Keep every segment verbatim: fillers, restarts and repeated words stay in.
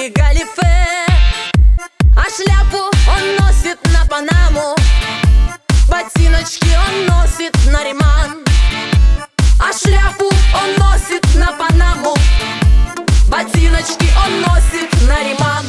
брюки галифе, а шляпу он носит на Панаму. Ботиночки он носит на Риман, а шляпу он носит на Панаму. Ботиночки он носит на Риман.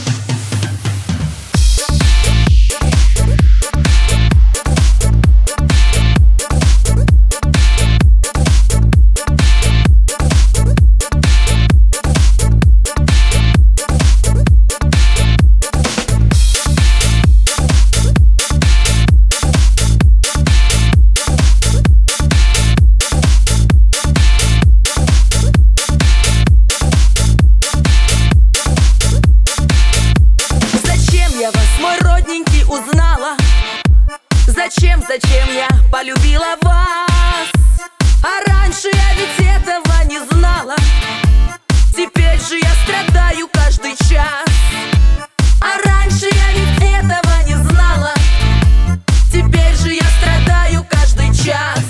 Мой родненький, узнала, зачем, зачем я полюбила вас. А раньше я ведь этого не знала, теперь же я страдаю каждый час. А раньше я ведь этого не знала, теперь же я страдаю каждый час.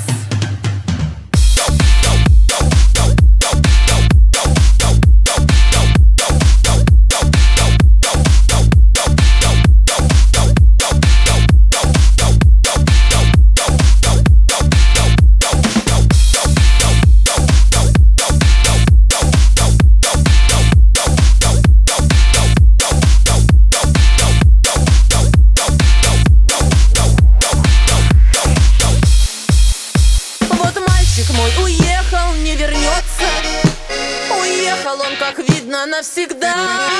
Мой уехал, не вернется. Уехал он, как видно, навсегда.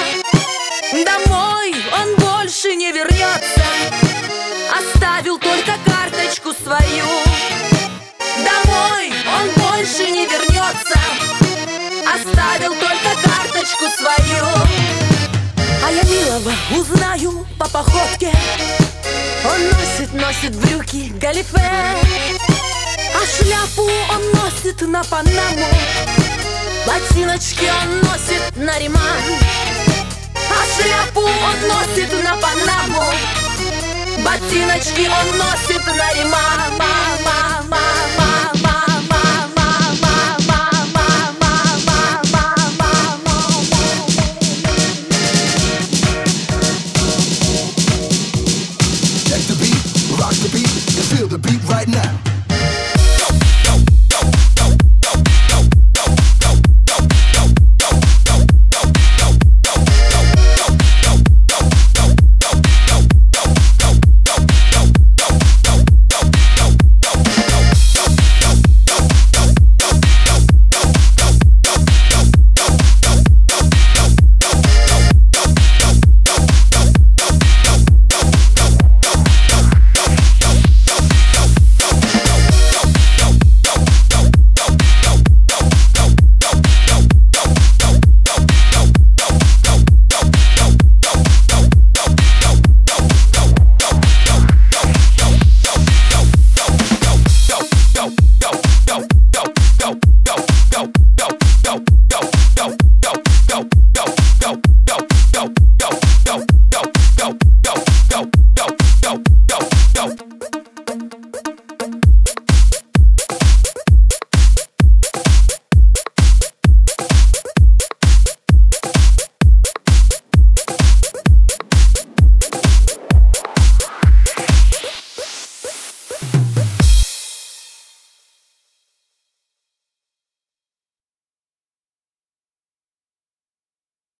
Домой он больше не вернется, оставил только карточку свою. Домой он больше не вернется, оставил только карточку свою. А я милого узнаю по походке, он носит, носит брюки галифе, а шляпу он носит на Панаму. Ботиночки он носит на Риман, а шляпу он носит на Панаму. Ботиночки он носит на Риман.